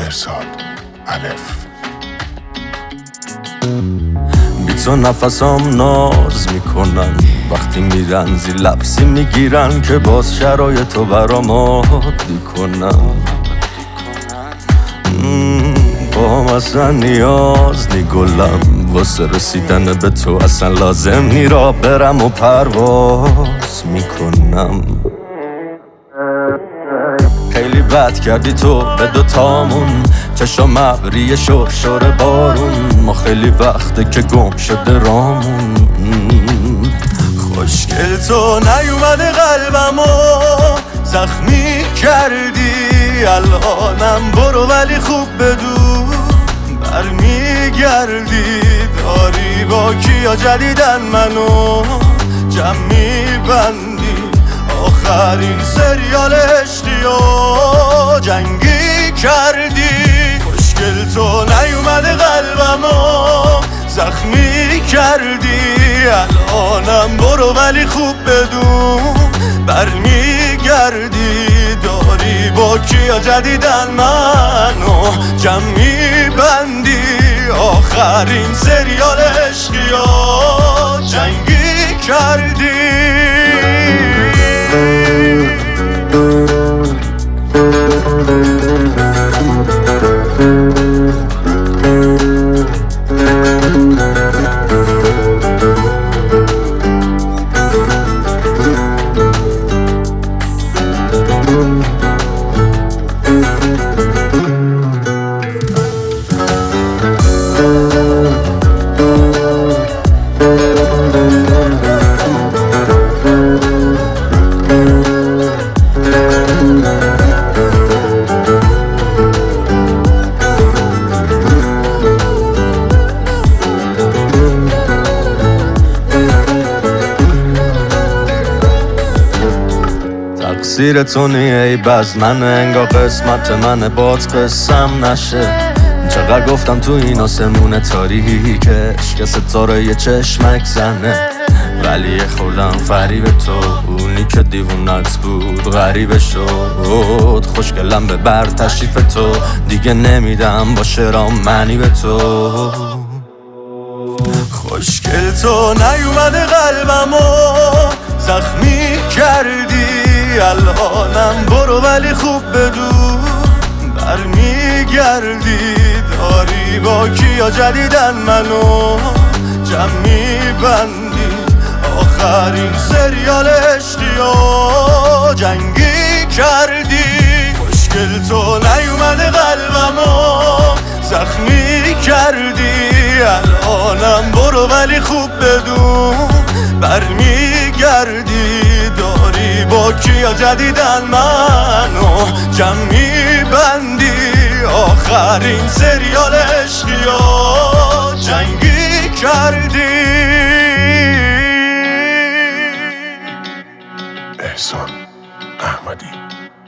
مرزاد الف. بی تو نفسام ناز میکنن وقتی میرن زی لفظی میگیرن که باز شرایطو برام عادی کنم. با هم اصلا نیاز نی گلم واسه رسیدن به تو اصلا لازم نی را برم و پرواز میکنم. خیلی بد کردی تو به دوتامون چشم ابری شور بارون ما خیلی وقته که گم شده رامون. خوشگل تو نیومده قلبمو زخمی کردی الانم برو ولی خوب بدون برمیگردی داری با کیا جدیدن منو جمع میبندی آخرین سریال عشقی و جنگی کردی. خوشگل تو نیومده قلبمو زخمی کردی الانم برو ولی خوب بدون برمیگردی داری با کیا جدیدن منو جمع میبندی آخرین سریال عشقی و جنگی کردی. تقصیر تو نیه ای بز من انگار قسمت من باد قسم نشه. چقدر گفتم تو این آسمون تاریکش که ستاره یه چشمک زنه ولی خوردم فریب تو اونی که دیوونت بود غریبه شد. خوشگلم به بر تشریف تو دیگه نمیدم با شرام معنی به تو. خوشگل تو نیومده قلبمو زخمی کردی الانم برو ولی خوب بدون برمیگردی داری با کیا جدیدن منو جمع میبندی آخرین سریال عشقی و جنگی کردی. خوشگل تو نیومده قلبمو زخمی کردی الانم برو ولی خوب بدون برمیگردی داری با کیا جدیدن منو جمع میبندی آخرین سریال عشقی و جنگی کردی. احسان احمدی.